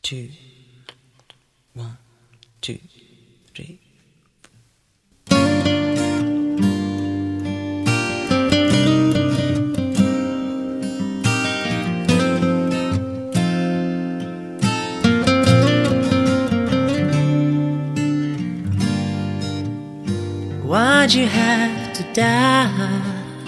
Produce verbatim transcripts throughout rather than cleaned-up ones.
two, one, two, three. Why'd you have to die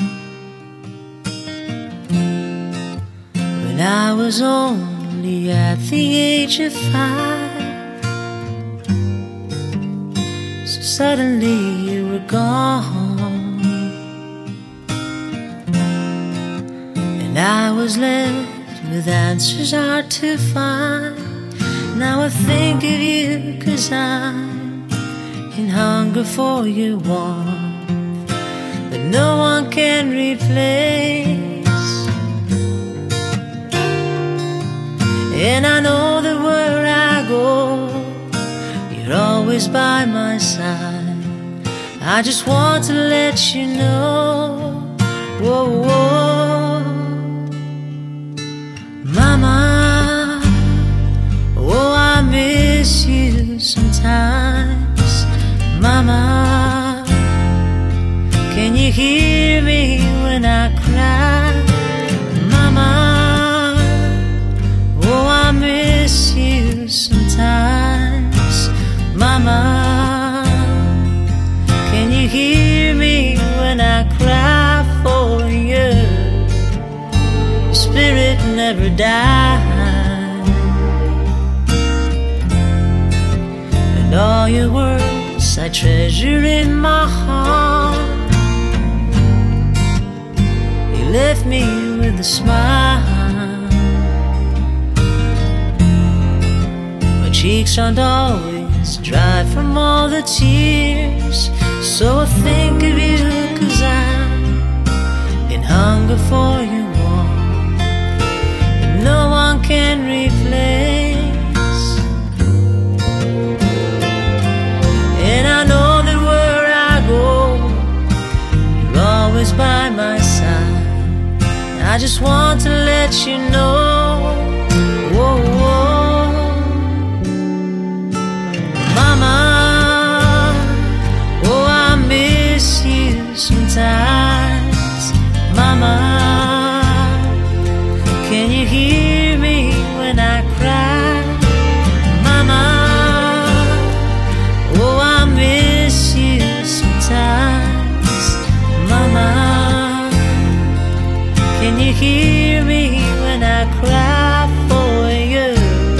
when I was only at the age of five? So suddenly you were gone, and I was left with answers hard to find. Now I think of you 'cause I'm in hunger for your warmth that no one can replace. And I know that where I go, you're always by my side. I just want to let you know, whoa, whoa, Mama, oh, I miss you sometimes. Mama, can you hear me when I cry? Mama, oh, I miss you sometimes. Mama, can you hear me when I cry for you? Your spirit never died, and all your words I treasure in my heart. You left me with a smile. My cheeks aren't always dry from all the tears, so I think of you 'cause I'm in hunger for your warmth that no one can replace. By my side, I just want to let you know, whoa, whoa, Mama, oh, I miss you sometimes. Mama, can you hear me when I cry? Mama, oh, I miss you sometimes. Mama, can you hear me when I cry for you?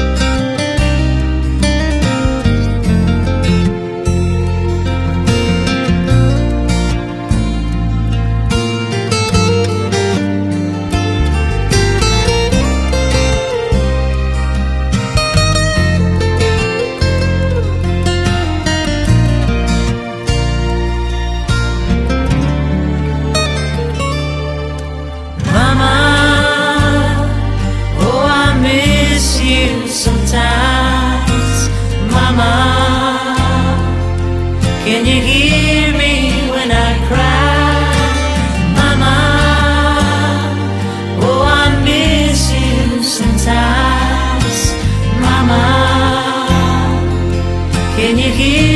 Sometimes, Mama, can you hear me when I cry? Mama, oh, I miss you sometimes. Mama, can you hear